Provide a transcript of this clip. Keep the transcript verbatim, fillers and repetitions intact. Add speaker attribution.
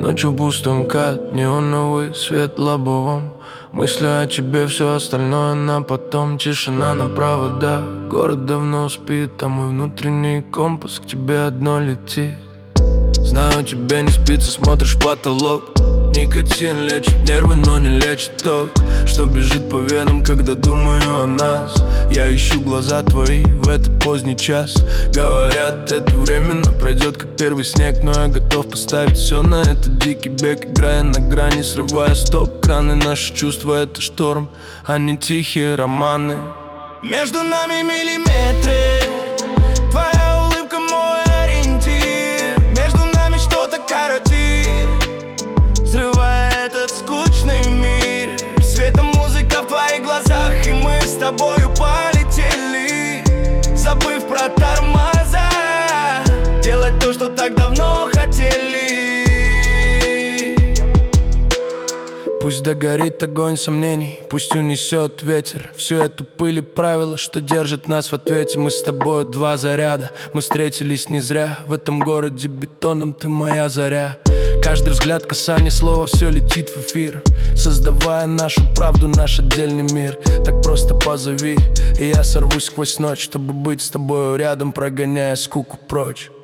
Speaker 1: Ночью в пустом кат, неоновый свет лобовом. Мысли о тебе, все остальное на потом. Тишина на проводах, город давно спит, а мой внутренний компас к тебе одно летит. Знаю, тебе не спится, смотришь в потолок. Никотин лечит нервы, но не лечит ток, что бежит по венам, когда думаю о нас. Я ищу глаза твои в этот поздний час. Говорят, это временно пройдет, как первый снег, но я готов поставить все на этот дикий бег, играя на грани, срывая стоп-краны. Наши чувства — это шторм, а не тихие романы.
Speaker 2: Между нами миллиметры, твоя улыбка мой ориентир. Между нами что-то коротит, взрывая этот скучный мир. Светом музыка в твоих глазах, и мы с тобою полетели, забыв про тормоза, делать то, что так давно хотели.
Speaker 1: Пусть догорит огонь сомнений, пусть унесет ветер всю эту пыль и правила, что держит нас в ответе. Мы с тобой два заряда, мы встретились не зря. В этом городе бетоном ты моя заря. Каждый взгляд, касание слова, все летит в эфир, создавая нашу правду, наш отдельный мир. Так просто позови, и я сорвусь сквозь ночь, чтобы быть с тобой рядом, прогоняя скуку прочь.